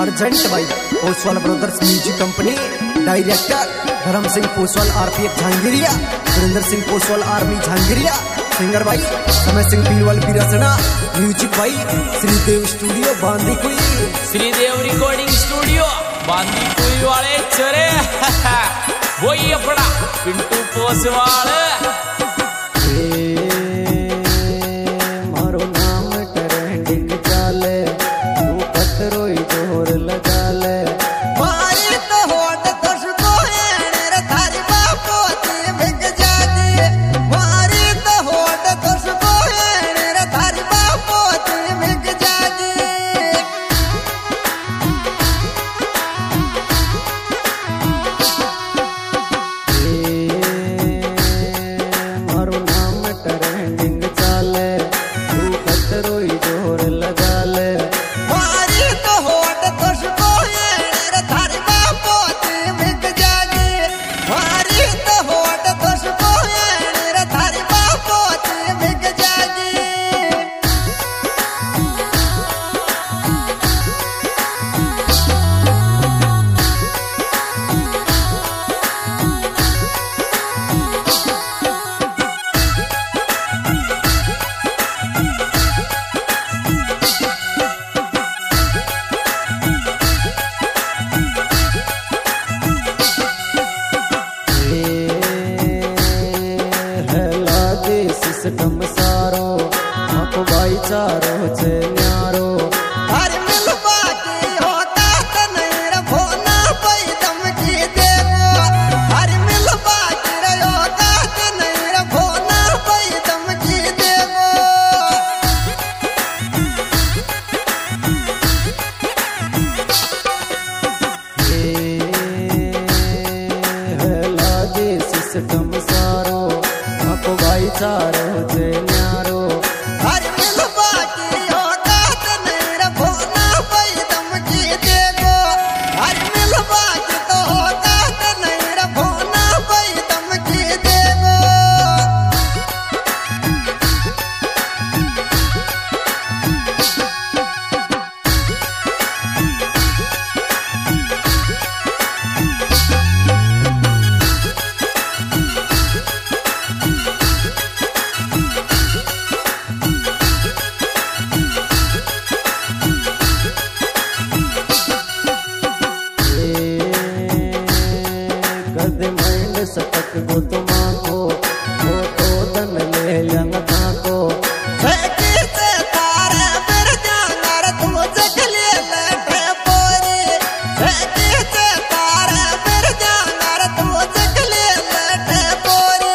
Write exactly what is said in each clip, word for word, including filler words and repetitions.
Urgent भाई Poswal brothers music company, director Dharam Singh Poswal RPF Jhangiriya, Surendra Singh Poswal army Jhangiriya, singer भाई Samay Singh Pilwal Birsana, music भाई Shridev studio Bandikui, Shridev recording studio Bandikui वाले चरे वही अपना पिंटू पोसवाल। सिस्टम सारो आपको भाईचारो छे न्यारो हर मिलवा की होता त नहीं रखो ना पई धमकी देवो, हर मिलवा की होता त नहीं रखो ना पई धमकी देवो। ये है लागे सिस्टम सारो आपको भाईचारो छे न्यारो हर मिलवा की होता त नहीं रखो ना पई धमकी देवो, हर मिलवा की तो होता त नहीं रखो ना पई धमकी देवो। कद माइंड सटक गो तुमाको वो तो दन ले लंग थाको फेंकी से तारे फिर जांगर तू जगले लेटे पोरी, फेंकी से तारे फिर जांगर तू जगले लेटे पोरी।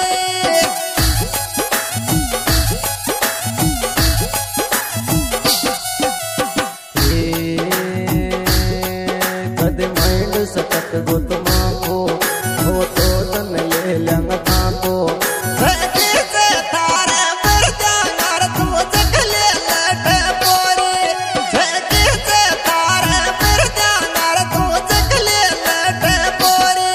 कद माइंड सटक गो तुमाको वो तो दन ले लंग थाको फेंकी से तारे फिर जांगर तू जगले लेटे पोरी, फेंकी से तारे फिर जांगर तू जगले लेटे पोरी।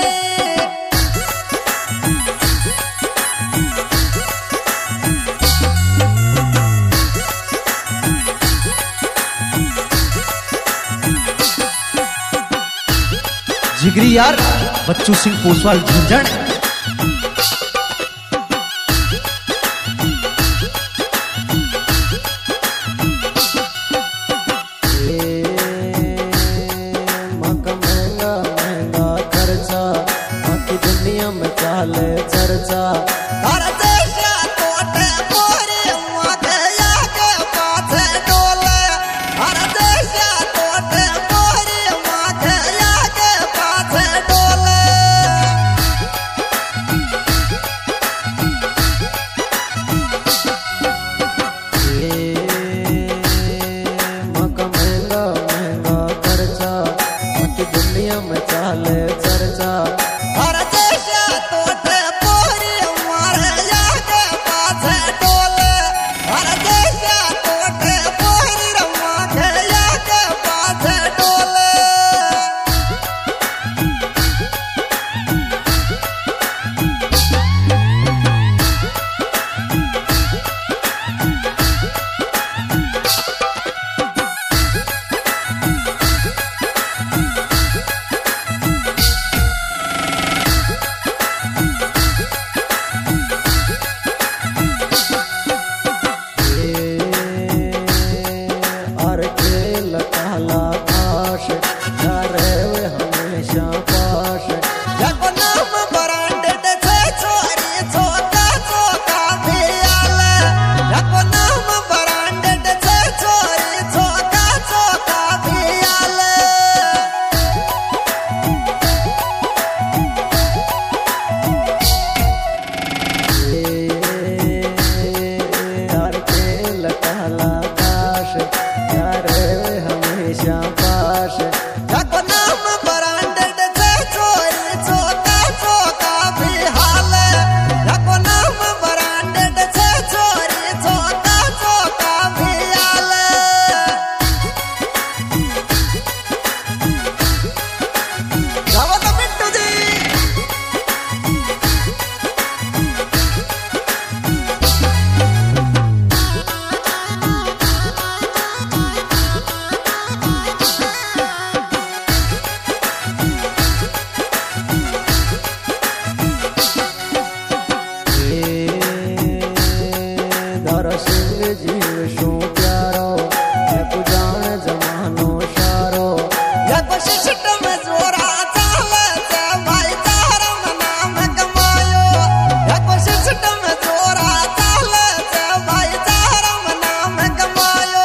जिगरी यार बच्चू सिंह पोसवाल झंझण, मका महंगा महंगा खर्चा बाकी दुनिया में चाले चर्चा हर देशा तोटे पोरी माथे आगे पाछे डोले, हर देशा तोटे पोरी माथे आगे पाछे डोले। जा पास जाको नाम ब्रांडेड से चोरी चोका चोका भी हाल जाको नाम ब्रांडेड से चोरी चोका चोका भी हाल जाओ तो बिट्टू जी जीव शू प्यारो एक जान जमानो सारो जाको सिस्टम जोरा चाले से भाईचारा में नाम कमायो जाको सिस्टम जोरा चाले से भाईचारा में नाम कमायो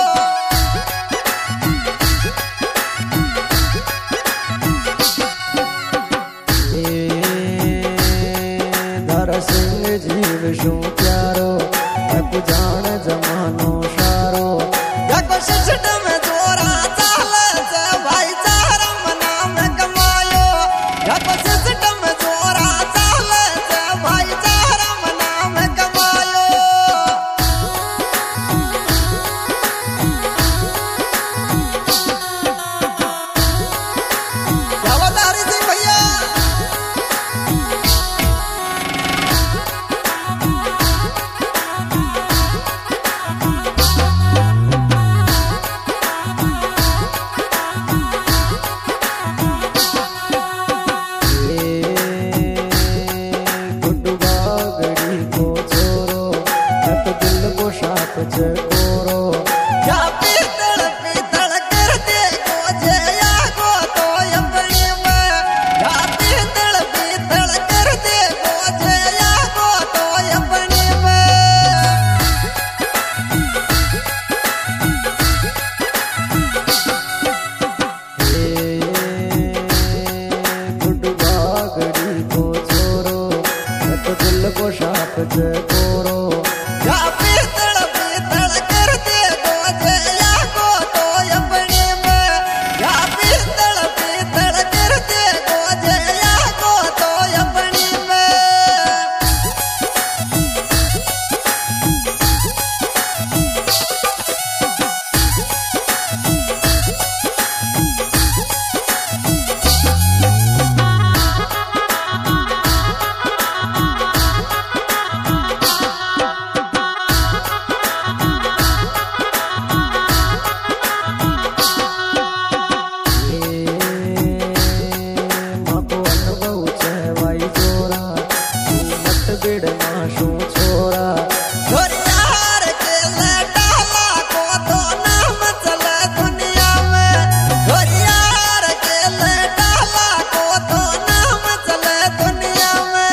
धर सिंह जीव शू प्यारो एक जान जमानो सारो जाको सिस्टम जोरा चाले से भाईचारा में नाम कमायो जाको सिस्टम जोरा चाले से भाईचारा में नाम कमायो जवादारी सिंह भैया गुड्डू बागड़ी को छोरो एक दिल को साथ चकोरो क्या पीतल पीतल कर दे गोजे या गो तो अपनी में क्या पीतल पीतल कर दे गोजे या गो तो अपनी में गुड्डू बागड़ी को छोरो एक दिल को साथ चकोरो क्या पीतल पीतल कर दे गोजे या गो तो अपनी में क्या पीतल पीतल कर दे गोजे या गो तो अपनी में माको अनुभव छे वाई जोरा तू मत बिड़ माशू छोरा छोरियार के लटाला को तो नाम चले दुनिया में छोरियार के लटाला को तो नाम चले दुनिया में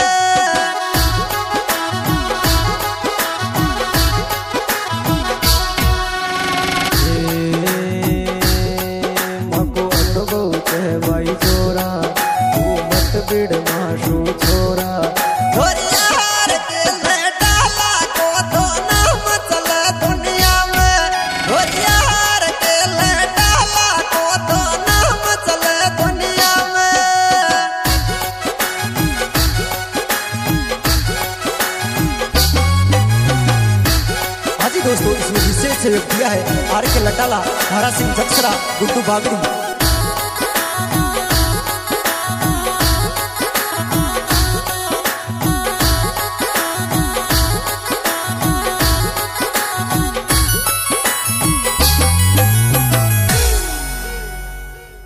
माको अनुभव छे वाई जोरा तू मत बिड़ माशू छोरा छोरियार के लटाला को तो नाम चले दुनिया में छोरियार के लटाला को तो नाम चले दुनिया में हाँ जी दोस्तों, इसमें विशेष सहयोग दिया है आर के लटाला, धारा सिंह जक्सरा, गुड्डू बागड़ी।